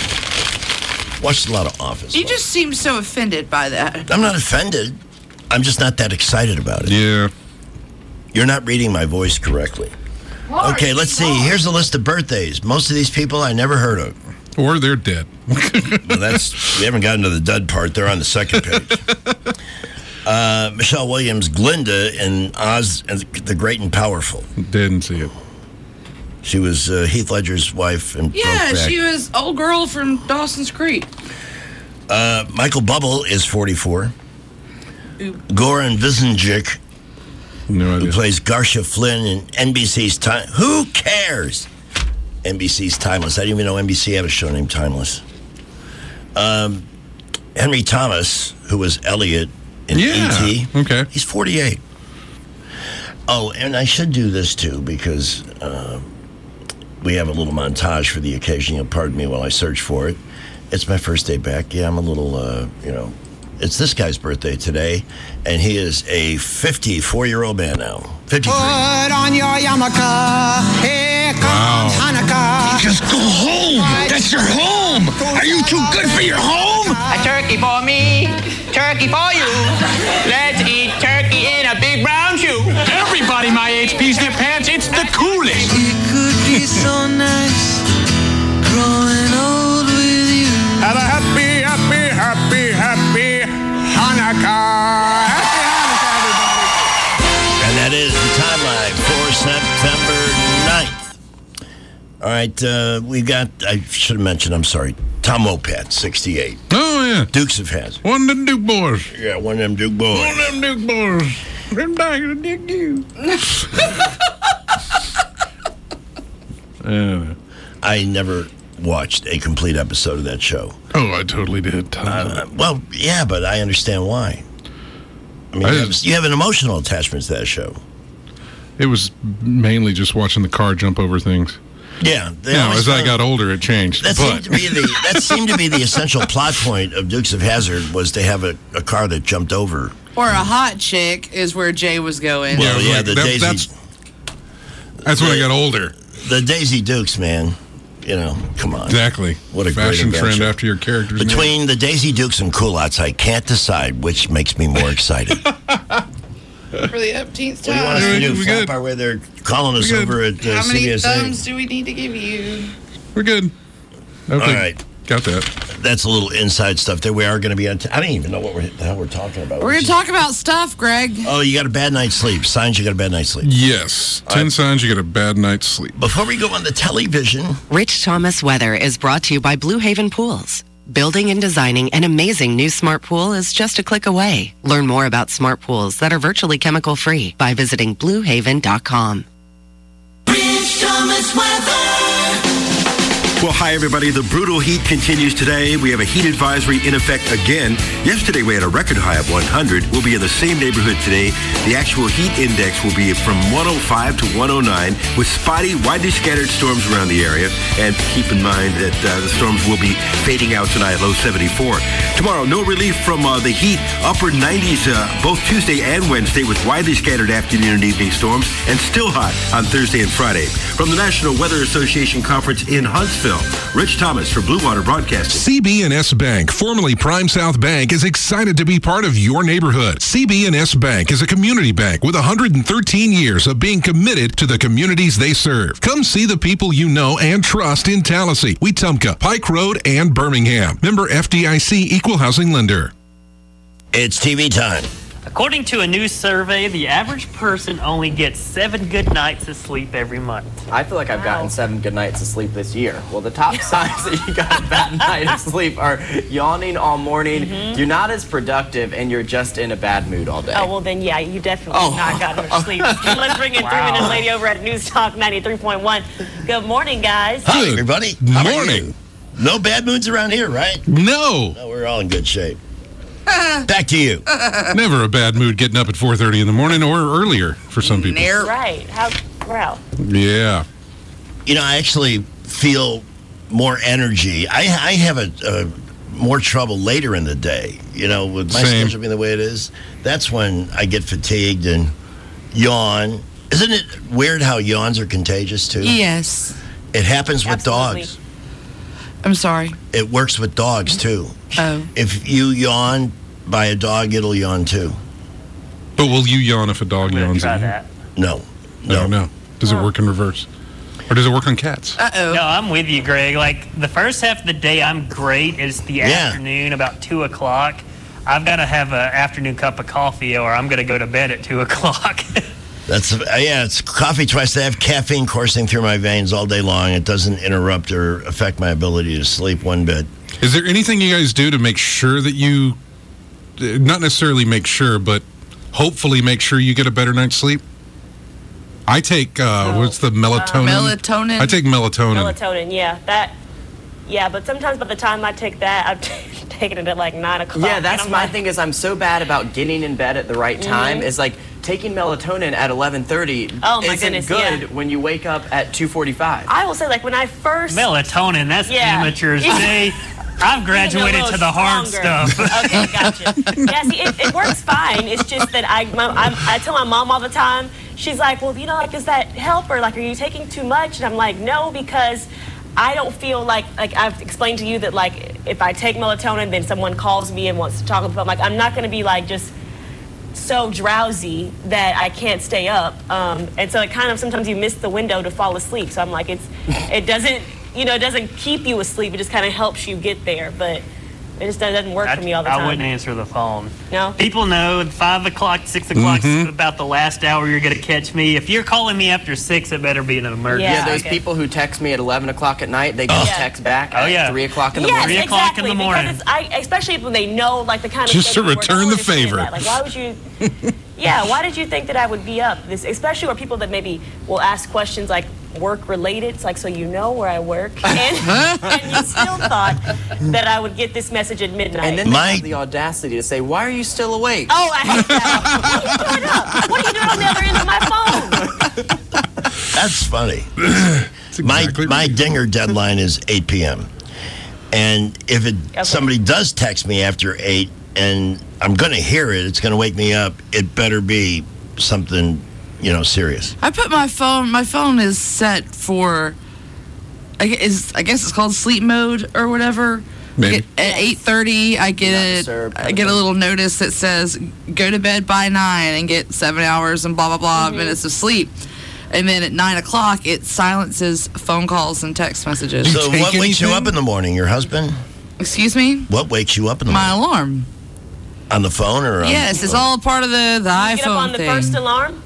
Watched a lot of Office. You just seem so offended by that. I'm not offended. I'm just not that excited about it. Yeah. You're not reading my voice correctly. Okay, let's see. Here's a list of birthdays. Most of these people I never heard of. Or they're dead. Well, that's, we haven't gotten to the dud part. They're on the second page. Uh, Michelle Williams, Glinda in Oz and the Great and Powerful. Didn't see it. She was uh, Heath Ledger's wife. And Yeah, Brokeback. she was old girl from Dawson's Creek. Uh, Michael Bubble is forty-four. Goran Visenjic, no who plays Garcia Flynn in N B C's Time. Who cares? N B C's Timeless. I didn't even know N B C had a show named Timeless. Um, Henry Thomas, who was Elliot in Yeah, E T Okay. He's forty-eight. Oh, and I should do this too because uh, we have a little montage for the occasion. You'll pardon me while I search for it. It's my first day back. Yeah, I'm a little, uh, you know, it's this guy's birthday today, and he is a fifty-four-year-old man now. fifty-three. Put on your yarmulke. Here comes Hanukkah. Just go home. That's your home. Are you too good for your home? A turkey for me, turkey for you. Let's eat turkey in a big brown shoe. Everybody my age pees their pants. It's the coolest. It could be so nice growing old with you. Have a happy, happy, happy, happy Hanukkah. Happy Hanukkah, everybody. And that is the timeline for September ninth. All right, uh, we got, I should have mentioned, I'm sorry, Tom Wopat, sixty-eight. Oh, yeah. Dukes of Hazzard. One of them Duke boys. Yeah, one of them Duke boys. One of them Duke boys. Them back to the Duke Duke. uh, I never watched a complete episode of that show. Oh, I totally did. Uh, well, yeah, but I understand why. I mean, I you, have, just- you have an emotional attachment to that show. It was mainly just watching the car jump over things. Yeah. They Now, always as I found- got older, it changed. That but seemed to be the that seemed to be the essential plot point of Dukes of Hazzard was to have a, a car that jumped over. Or a hot chick is where Jay was going. Well, Yeah, yeah, like, the that- Daisy. that's- That's when I got older. The Daisy Dukes, man. You know, come on. Exactly. What a fashion great trend adventure. after your character's name. Between the Daisy Dukes and Culottes, I can't decide which makes me more excited. For the upteenth What do you want us to time. do? We Flap good. our way there, calling us We good. over at uh, How C many B S A. thumbs do we need to give you? We're good. Okay. All right. Got that. That's a little inside stuff there. We are going to be on. T- I don't even know what we're, the hell we're talking about. We're going to talk about stuff, Greg. Oh, you got a bad night's sleep. Signs you got a bad night's sleep. Yes. Ten signs you get a bad night's sleep. Before we go on the television, Rich Thomas Weather is brought to you by Blue Haven Pools. Building and designing an amazing new smart pool is just a click away. Learn more about smart pools that are virtually chemical free by visiting blue haven dot com. Rich Thomas Weather. Well, hi, everybody. The brutal heat continues today. We have a heat advisory in effect again. Yesterday, we had a record high of one hundred. We'll be in the same neighborhood today. The actual heat index will be from one oh five to one oh nine with spotty, widely scattered storms around the area. And keep in mind that uh, the storms will be fading out tonight, low seventy-four. Tomorrow, no relief from uh, the heat. Upper nineties uh, both Tuesday and Wednesday with widely scattered afternoon and evening storms, and still hot on Thursday and Friday. From the National Weather Association Conference in Huntsville, Rich Thomas for Blue Water Broadcasting. C B and S Bank, formerly Prime South Bank, is excited to be part of your neighborhood. C B and S Bank is a community bank with one hundred thirteen years of being committed to the communities they serve. Come see the people you know and trust in Tallahassee, Wetumpka, Pike Road, and Birmingham. Member F D I C Equal Housing Lender. it's T V time. According to a new survey, the average person only gets seven good nights of sleep every month. I feel like I've gotten seven good nights of sleep this year. Well, the top signs that you got a bad night of sleep are yawning all morning, Mhm. you're not as productive, and you're just in a bad mood all day. Oh, well, then, yeah, you definitely Oh. not gotten much sleep. Let's bring in Wow. three-minute lady over at News Talk ninety-three point one. Good morning, guys. Hi, everybody. How about morning. you? No bad moods around here, right? No. No, we're all in good shape. Back to you. Never a bad mood getting up at four thirty in the morning or earlier for some people. Right. How, wow. Yeah. You know, I actually feel more energy. I, I have a, a more trouble later in the day. You know, with my Same. schedule being the way it is, that's when I get fatigued and yawn. Isn't it weird how yawns are contagious too? Yes. It happens with Absolutely. dogs. I'm sorry. It works with dogs too. Oh. If you yawn by a dog, it'll yawn too. But will you yawn if a dog yawns? try at you? that. No. No, no. Does it work in reverse? Or does it work on cats? Uh-oh. No, I'm with you, Greg. Like, the first half of the day, I'm great. It's the Yeah. afternoon, about two o'clock. I've got to have an afternoon cup of coffee or I'm going to go to bed at two o'clock. That's uh, yeah. It's coffee twice. I have caffeine coursing through my veins all day long. It doesn't interrupt or affect my ability to sleep one bit. Is there anything you guys do to make sure that you, uh, not necessarily make sure, but hopefully make sure you get a better night's sleep? I take, uh, what's the melatonin? Melatonin. I take melatonin. Melatonin, yeah. That, yeah, but sometimes by the time I take that, I've taking it at like nine o'clock. Yeah, that's and I'm my like, thing is I'm so bad about getting in bed at the right time. Mhm. Is like taking melatonin at eleven thirty Oh, my isn't goodness, good yeah. when you wake up at two forty-five. I will say, like, when I first... Melatonin, that's Yeah. amateurs. Yeah. They, I've graduated Even a to the little hard stronger. stuff. Okay, gotcha. Yeah, see, it, it works fine. It's just that I, my, I, I tell my mom all the time, she's like, well, you know, like, does that help? Or, like, are you taking too much? And I'm like, no, because I don't feel like, like I've explained to you that, like, if I take melatonin, then someone calls me and wants to talk with me. I'm like, I'm not going to be, like, just so drowsy that I can't stay up. Um, and so it kind of, sometimes you miss the window to fall asleep. So I'm like, it's, it doesn't, you know, it doesn't keep you asleep. It just kind of helps you get there. But it just doesn't work I, for me all the I time. wouldn't answer the phone. No? People know five o'clock, six o'clock Mhm. about the last hour you're going to catch me. If you're calling me after six, it better be an emergency. Yeah, those people who text me at eleven o'clock at night, they just Yeah. text back Oh, at yeah. three o'clock in the Yes, morning. Three o'clock in exactly, the morning. Because it's, I, especially when they know, like, the kind of Just schedule to you work. I return don't the understand favor. that. Like, why would you... Yeah, why did you think that I would be up? This, especially where people that maybe will ask questions like work related. It's like, so you know where I work, and, and you still thought that I would get this message at midnight. And then they have the audacity to say, why are you still awake? Oh, I hate that. What are you doing up? What are you doing on the other end of my phone? That's funny. my my dinger deadline is eight p.m. And if it somebody does text me after eight and I'm going to hear it, it's going to wake me up, it better be something, you know, serious. I put my phone. My phone is set for. I gue- is I guess it's called sleep mode or whatever. Maybe. I get- At eight thirty, I get it. disturbed I get a little notice that says go to bed by nine and get seven hours and blah blah blah minutes of sleep. And then at nine o'clock, it silences phone calls and text messages. So what wakes you up in the morning? Your husband? Excuse me? What wakes you up in the My morning? alarm. On the phone or on Yes, it's all part of the, the iPhone You get up on the thing. first alarm?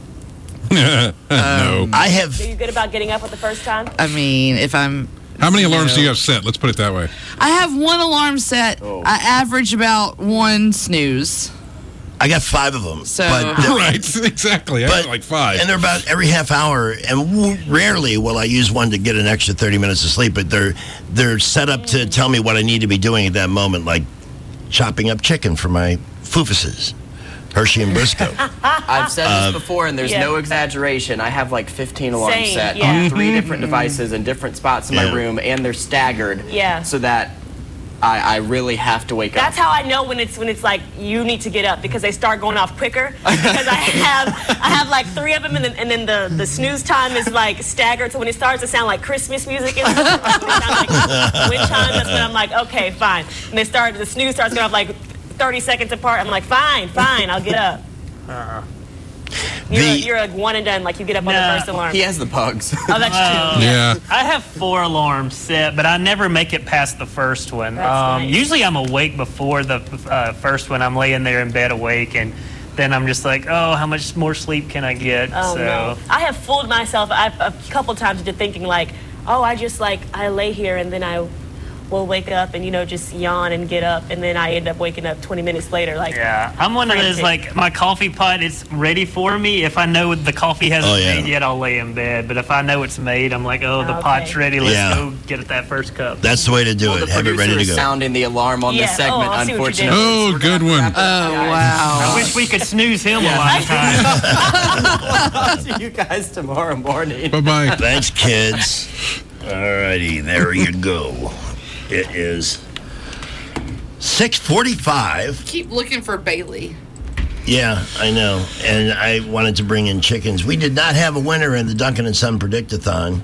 no. I have. Are you good about getting up at the first time? I mean, if I'm... How many alarms No. do you have set? Let's put it that way. I have one alarm set. Oh. I average about one snooze. I got five of them. So- but they're- Right, exactly. I But- have like five. And they're about every half hour, and w- rarely will I use one to get an extra thirty minutes of sleep. But they're they're set up to tell me what I need to be doing at that moment, like chopping up chicken for my foofuses, Hershey and Briscoe. I've said this Uh, before, and there's Yeah. no exaggeration. I have like fifteen alarms Same, set yeah. on three different devices in different spots in Yeah. my room, and they're staggered. Yeah. So that I, I really have to wake That's up. how I know when it's when it's like you need to get up because they start going off quicker. Because I have I have like three of them, and then, and then the, the snooze time is like staggered. So when it starts to sound like Christmas music, and when it sounds like wind chime, that's when I'm like, okay, fine. And they start the snooze starts going off like thirty seconds apart. I'm like, fine, fine, I'll get up. Uh-uh. You're, The- a, you're a one and done. Like you get up on No. the first alarm. He has the pugs. Oh, that's Well, true. Yeah. I have four alarms set, but I never make it past the first one. That's Um, nice. Usually I'm awake before the uh, first one. I'm laying there in bed awake, and then I'm just like, oh, how much more sleep can I get? Oh so no! I have fooled myself I've, a couple times into thinking like, oh, I just like I lay here and then I will wake up and you know just yawn and get up and then I end up waking up twenty minutes later like. yeah, I'm one of those frantic. like my coffee pot is ready for me. If I know the coffee hasn't Oh, yeah. made yet, I'll lay in bed. But if I know it's made, I'm like, oh, the Okay. pot's ready. Let's Yeah. go get at that first cup. That's the way to do Well, it. the Have it producer ready to is go. sounding the alarm on Yeah. this segment, Oh, I see what you did. unfortunately. Oh, good one. Oh, wow. I wish we could snooze him a lot of times. I'll see you guys tomorrow morning. Bye-bye. Thanks, kids. All righty, there you go. It is six forty-five. Keep looking for Bailey. Yeah, I know. And I wanted to bring in chickens. We did not have a winner in the Duncan and Son Predictathon.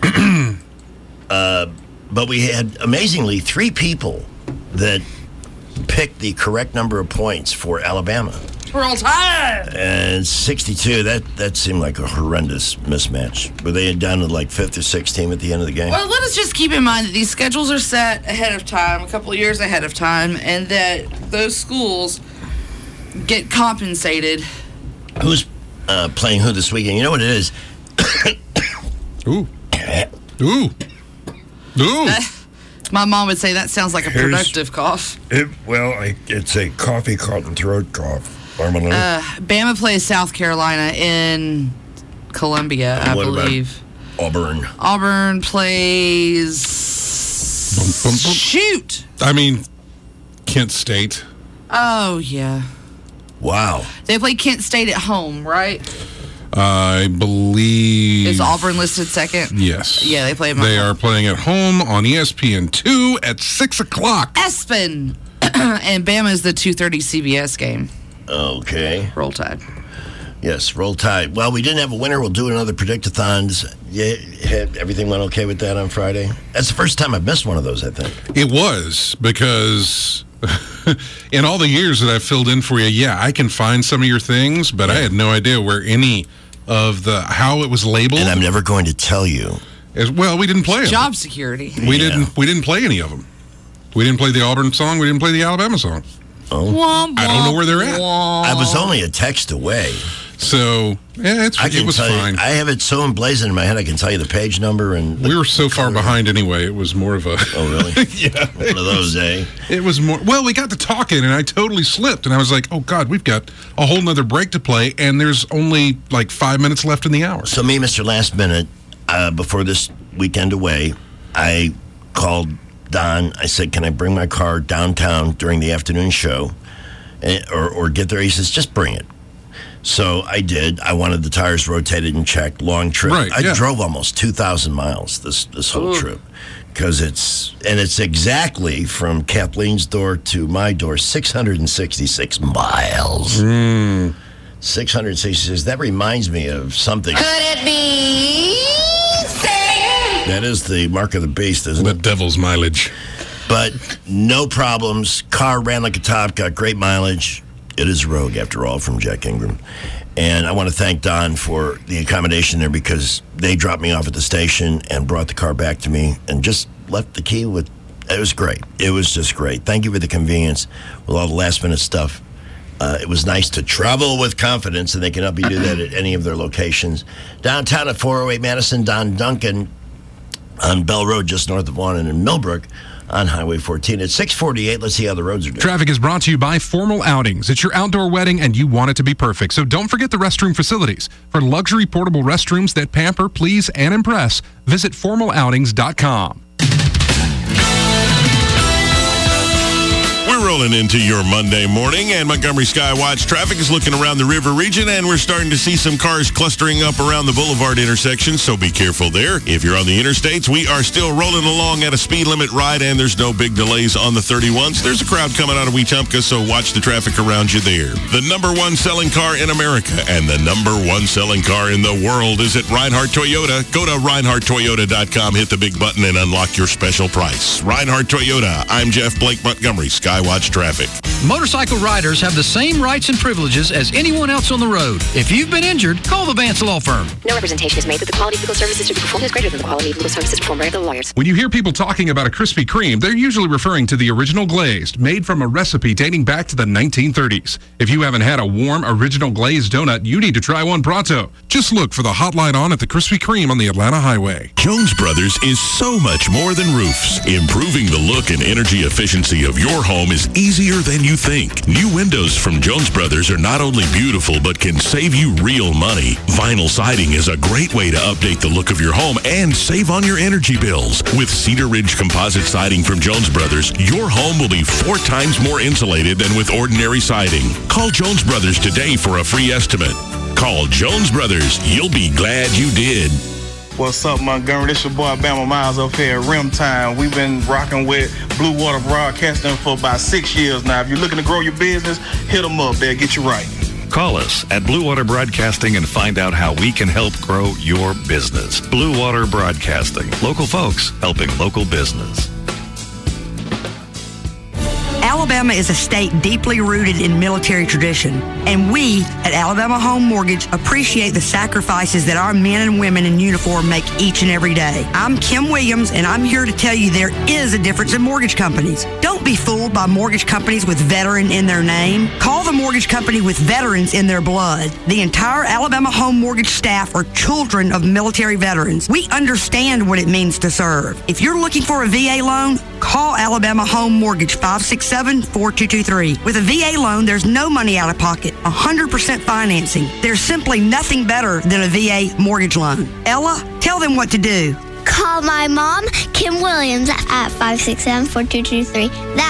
uh, but we had, amazingly, three people that picked the correct number of points for Alabama. We're all tired. And sixty-two, that, that seemed like a horrendous mismatch. Were they down to like fifth or sixth team at the end of the game? Well, let us just keep in mind that these schedules are set ahead of time, a couple of years ahead of time, and that those schools get compensated. Who's uh, playing who this weekend? You know what it is? Ooh. Ooh. Ooh. My mom would say that sounds like a Here's- productive cough. It, well, I, it's a coffee, caught and throat cough. Armand. Uh, Bama plays South Carolina in Columbia, I What about believe. Auburn. Auburn plays. Bum, bum, bum. Shoot! I mean, Kent State. Oh, yeah. Wow. They play Kent State at home, right? I believe. Is Auburn listed second? Yes. Yeah, they play them at They home. are playing at home on E S P N two at six o'clock. Espen. And Bama is the two thirty C B S game. Okay. Roll Tide. Yes, Roll Tide. Well, we didn't have a winner. We'll do another Predict-a-thons. Yeah, had- everything went okay with that on Friday? That's the first time I've missed one of those, I think. It was because in all the years that I've filled in for you, yeah, I can find some of your things, but I had no idea where any of the, how it was labeled. And I'm never going to tell you. As, well, we didn't play them. Job security. We Yeah. didn't. We didn't play any of them. We didn't play the Auburn song. We didn't play the Alabama song. Oh. Womp, I don't know where they're at. womp. I was only a text away. So, yeah, it's, I it can was tell you- fine. I have it so emblazoned in my head, I can tell you the page number. And We were so far behind anyway. It was more of a. Oh, really? Yeah. One of those, eh? It was more. Well, we got to talking, and I totally slipped, and I was like, "Oh God, we've got a whole nother break to play, and there's only like five minutes left in the hour." So me, Mister Last Minute, uh, before this weekend away, I called Don. I said, "Can I bring my car downtown during the afternoon show, and, or or get there?" He says, "Just bring it." So I did. I wanted the tires rotated and checked. Long trip. Right, I yeah. drove almost two thousand miles this this whole Ooh. trip because it's and it's exactly from Kathleen's door to my door, six hundred sixty-six miles. Mm. six hundred sixty-six. That reminds me of something. Could it be? That is the mark of the beast, isn't The it? devil's mileage. But no problems. Car ran like a top, got great mileage. It is Rogue, after all, from Jack Ingram. And I want to thank Don for the accommodation there because they dropped me off at the station and brought the car back to me and just left the key with. It was great. It was just great. Thank you for the convenience with all the last minute stuff. Uh, it was nice to travel with confidence, and they can help you do that at any of their locations. Downtown at four oh eight Madison, Don Duncan on Bell Road, just north of one, and in Millbrook on Highway fourteen. At six forty-eight, let's see how the roads are doing. Traffic is brought to you by Formal Outings. It's your outdoor wedding and you want it to be perfect. So don't forget the restroom facilities. For luxury portable restrooms that pamper, please, and impress, visit formal outings dot com. We're rolling into your Monday morning, and Montgomery Skywatch traffic is looking around the river region, and we're starting to see some cars clustering up around the Boulevard intersection, so be careful there. If you're on the interstates, we are still rolling along at a speed limit ride, and there's no big delays on the thirty-ones. There's a crowd coming out of Wetumpka, so watch the traffic around you there. The number one selling car in America and the number one selling car in the world is at Reinhardt Toyota. Go to reinhardt toyota dot com, hit the big button, and unlock your special price. Reinhardt Toyota. I'm Jeff Blake, Montgomery Skywatch traffic. Motorcycle riders have the same rights and privileges as anyone else on the road. If you've been injured, call the Vance Law Firm. No representation is made that the quality of legal services to be performed is greater than the quality of legal services performed by other lawyers. When you hear people talking about a Krispy Kreme, they're usually referring to the original glazed, made from a recipe dating back to the nineteen thirties. If you haven't had a warm, original glazed donut, you need to try one pronto. Just look for the hotline on at the Krispy Kreme on the Atlanta Highway. Jones Brothers is so much more than roofs. Improving the look and energy efficiency of your home is easier than you think. New windows from Jones Brothers are not only beautiful, but can save you real money. Vinyl siding is a great way to update the look of your home and save on your energy bills. With Cedar Ridge composite siding from Jones Brothers, your home will be four times more insulated than with ordinary siding. Call Jones Brothers today for a free estimate. Call Jones Brothers. You'll be glad you did. What's up, Montgomery? This your boy Bama Miles up here at Rim Time. We've been rocking with Blue Water Broadcasting for about six years now. If you're looking to grow your business, hit them up. They'll get you right. Call us at Blue Water Broadcasting and find out how we can help grow your business. Blue Water Broadcasting. Local folks helping local business. Alabama is a state deeply rooted in military tradition, and we at Alabama Home Mortgage appreciate the sacrifices that our men and women in uniform make each and every day. I'm Kim Williams, and I'm here to tell you there is a difference in mortgage companies. Don't be fooled by mortgage companies with veteran in their name. Call the mortgage company with veterans in their blood. The entire Alabama Home Mortgage staff are children of military veterans. We understand what it means to serve. If you're looking for a V A loan, call Alabama Home Mortgage five six seven, four two two three. With a V A loan, there's no money out of pocket, one hundred percent financing. There's simply nothing better than a V A mortgage loan. Ella, tell them what to do. Call my mom, Kim Williams, at five six seven, four two two three. That's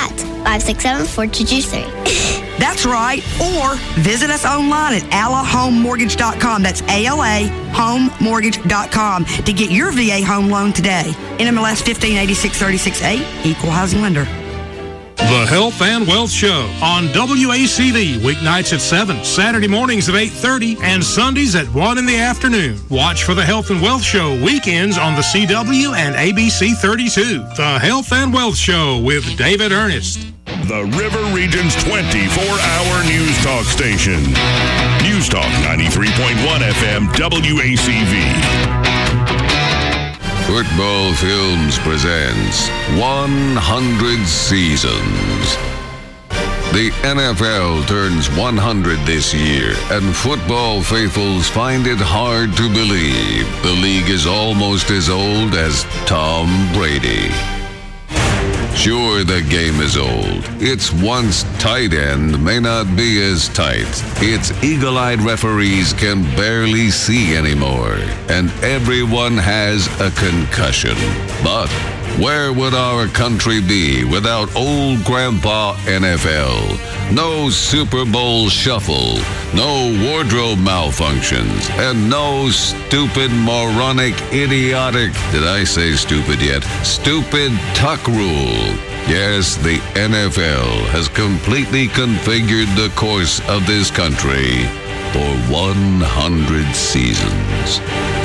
five six seven, four two two three. That's right. Or visit us online at ala home mortgage dot com. That's A L A home mortgage dot com to get your V A home loan today. N M L S fifteen eighty-six thirty-six A, Equal Housing Lender. The Health and Wealth Show on W A C V, weeknights at seven, Saturday mornings at eight thirty, and Sundays at one in the afternoon. Watch for the Health and Wealth Show weekends on the C W and A B C thirty-two. The Health and Wealth Show with David Ernest. The River Region's twenty-four hour news talk station. News Talk ninety-three point one F M W A C V. Football Films presents one hundred Seasons. The N F L turns one hundred this year, and football faithfuls find it hard to believe the league is almost as old as Tom Brady. Sure, the game is old. Its once tight end may not be as tight. Its eagle-eyed referees can barely see anymore. And everyone has a concussion. But where would our country be without old Grandpa N F L? No Super Bowl shuffle, no wardrobe malfunctions, and no stupid, moronic, idiotic, did I say stupid yet? Stupid tuck rule. Yes, the N F L has completely configured the course of this country for one hundred seasons.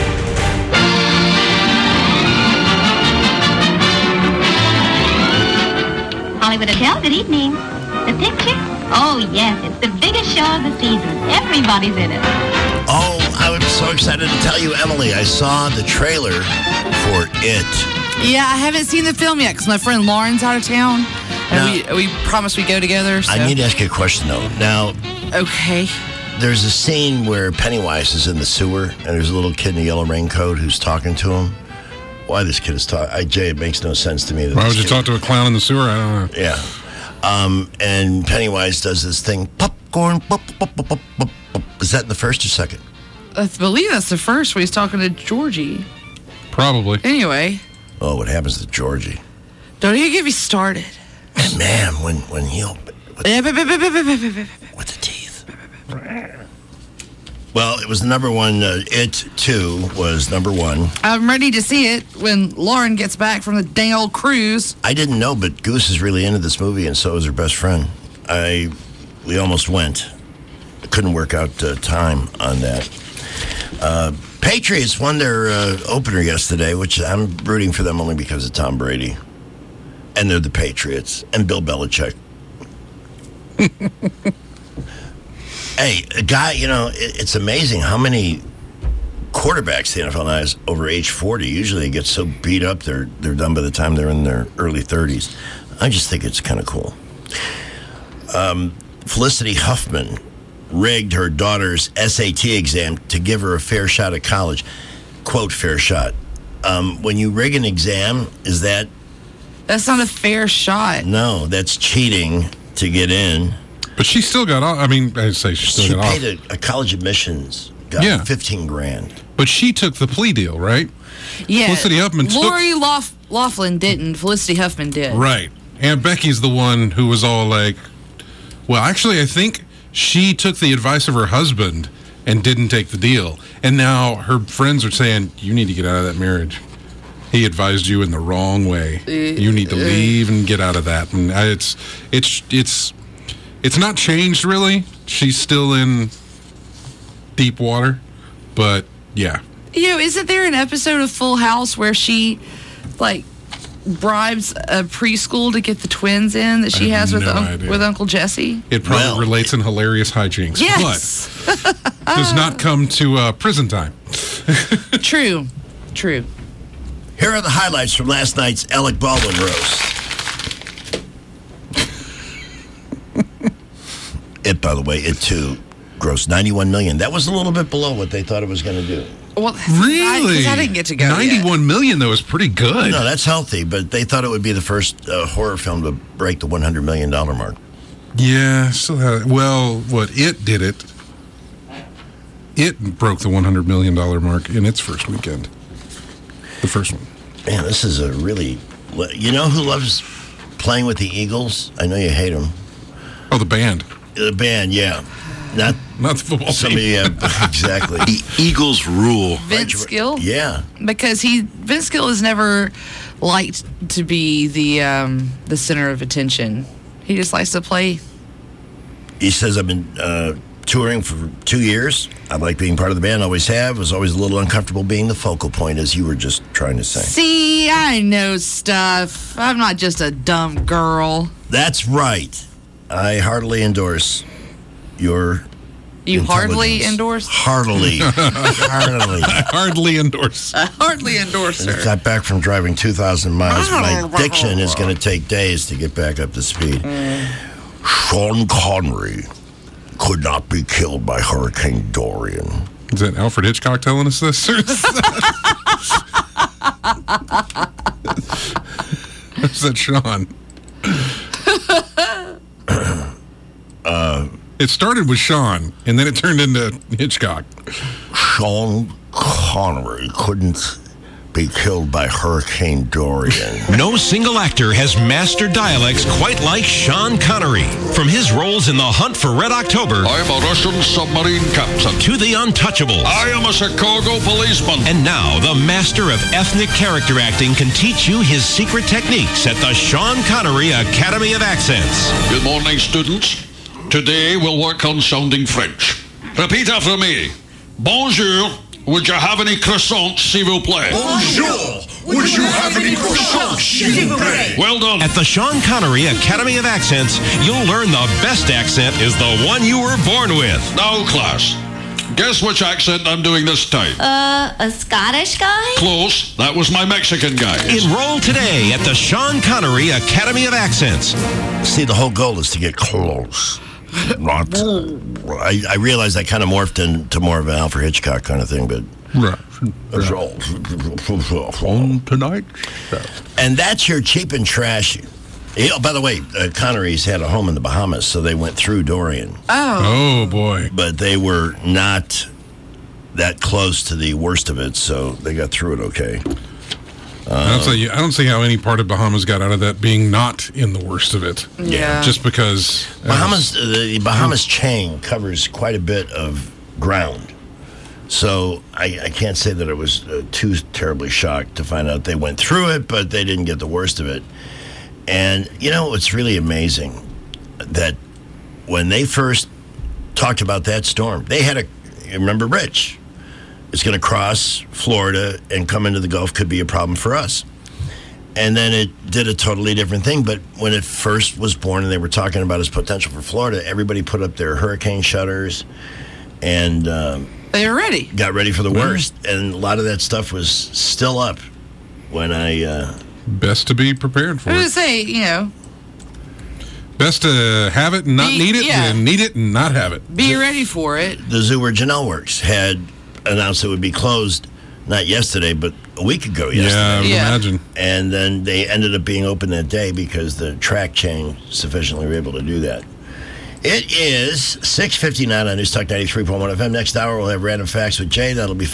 Hollywood Hotel, good evening. The picture? Oh, yes, it's the biggest show of the season. Everybody's in it. Oh, I was so excited to tell you, Emily, I saw the trailer for It. Yeah, I haven't seen the film yet because my friend Lauren's out of town. And now, we, we promised we'd go together. So. I need to ask you a question, though. Now, okay. There's a scene where Pennywise is in the sewer, and there's a little kid in a yellow raincoat who's talking to him. Why this kid is talking? Jay, it makes no sense to me. That Why would you kid... talk to a clown in the sewer? I don't know. Yeah. Um, and Pennywise does this thing, popcorn, pop, pop, pop, pop, pop, pop. Is that in the first or second? I believe that's the first when he's talking to Georgie. Probably. Anyway. Oh, what happens to Georgie? Don't even get me started. And man, when, when he'll... With, with the teeth. Well, it was number one. Uh, It, too, was number one. I'm ready to see it when Lauren gets back from the dang old cruise. I didn't know, but Goose is really into this movie, and so is her best friend. I, we almost went. I couldn't work out uh, time on that. Uh, Patriots won their uh, opener yesterday, which I'm rooting for them only because of Tom Brady. And they're the Patriots. And Bill Belichick. Hey, a guy, you know, it, it's amazing how many quarterbacks the N F L has over age forty. Usually they get so beat up, they're they're done by the time they're in their early thirties. I just think it's kind of cool. Um, Felicity Huffman rigged her daughter's S A T exam to give her a fair shot at college. Quote, fair shot. Um, when you rig an exam, is that... That's not a fair shot. No, that's cheating to get in. But she still got off. I mean, I'd say she still she got off. She paid a, a college admissions guy yeah. fifteen grand. But she took the plea deal, right? Yeah. Felicity Huffman took... Lori Laugh- Laughlin didn't. Felicity Huffman did. Right. And Becky's the one who was all like... Well, actually, I think she took the advice of her husband and didn't take the deal. And now her friends are saying, you need to get out of that marriage. He advised you in the wrong way. You need to leave and get out of that. And it's it's it's it's not changed really. She's still in deep water, but yeah. You know, isn't there an episode of Full House where she like bribes a preschool to get the twins in that she has with no un- with Uncle Jesse? It probably well, relates in hilarious hijinks, yes. but does not come to uh, prison time. True, true. Here are the highlights from last night's Alec Baldwin roast. It, by the way, It too grossed ninety-one million dollars. That was a little bit below what they thought it was going to do. Well, really? I, I didn't get to go. ninety-one million dollars, though, is pretty good. No, that's healthy, but they thought it would be the first uh, horror film to break the one hundred million dollars mark. Yeah, still had, well, what It did it. It broke the one hundred million dollars mark in its first weekend. The first one. Man, this is a really... You know who loves playing with the Eagles. I know you hate them. Oh, the band. The band, yeah. Not not the football somebody, team. Uh, exactly. The Eagles rule. Vince Gill? Yeah. Because he Vince Gill has never liked to be the um, the center of attention. He just likes to play. He says, I've been uh, touring for two years. I like being part of the band, always have. Was always a little uncomfortable being the focal point, as you were just trying to say. See, I know stuff. I'm not just a dumb girl. That's right. I heartily endorse your You hardly endorse? Heartily. Heartily. I hardly endorse. I hardly endorse I her. got back from driving two thousand miles. My diction is going to take days to get back up to speed. Sean Connery could not be killed by Hurricane Dorian. Is that Alfred Hitchcock telling us this? Or is that Sean? uh, it started with Sean, and then it turned into Hitchcock. Sean Connery couldn't be killed by Hurricane Dorian. No single actor has mastered dialects quite like Sean Connery. From his roles in The Hunt for Red October, I'm a Russian submarine captain. to The Untouchables, I am a Chicago policeman. and now the master of ethnic character acting can teach you his secret techniques at the Sean Connery Academy of Accents. Good morning, students. Today we'll work on sounding French. Repeat after me. Bonjour. Would you have any croissants, s'il vous plaît? Bonjour. Would you have any croissants, s'il vous plaît? Well done. At the Sean Connery Academy of Accents, you'll learn the best accent is the one you were born with. Now, class, guess which accent I'm doing this time? Uh, a Scottish guy? Close. That was my Mexican guy. Enroll today at the Sean Connery Academy of Accents. See, the whole goal is to get close. Not. I, I realize I kind of morphed into more of an Alfred Hitchcock kind of thing, but. Right. On tonight. And that's your cheap and trashy. Oh, by the way, uh, Connery's had a home in the Bahamas, so they went through Dorian. Oh. Oh, boy. But they were not that close to the worst of it, so they got through it okay. I don't see. I don't see how any part of Bahamas got out of that being not in the worst of it. Yeah. Just because uh, Bahamas, the Bahamas chain covers quite a bit of ground, so I, I can't say that I was uh, too terribly shocked to find out they went through it, but they didn't get the worst of it. And you know, it's really amazing that when they first talked about that storm, they had a. You remember Rich? It's going to cross Florida and come into the Gulf, could be a problem for us. And then it did a totally different thing. But when it first was born and they were talking about its potential for Florida, everybody put up their hurricane shutters and um, They were ready. got ready for the worst. And a lot of that stuff was still up when I... Uh, best to be prepared for I was it. gonna say, you know, Best to have it and not Be- need it, yeah. and need it and not have it. be ready for it. the zoo where Janelle works had announced it would be closed, not yesterday, but a week ago yesterday. Yeah, I would Yeah. imagine. And then they ended up being open that day because the track chain sufficiently were able to do that. It is six fifty-nine on News Talk ninety-three point one F M. Next hour, we'll have Random Facts with Jay. That'll be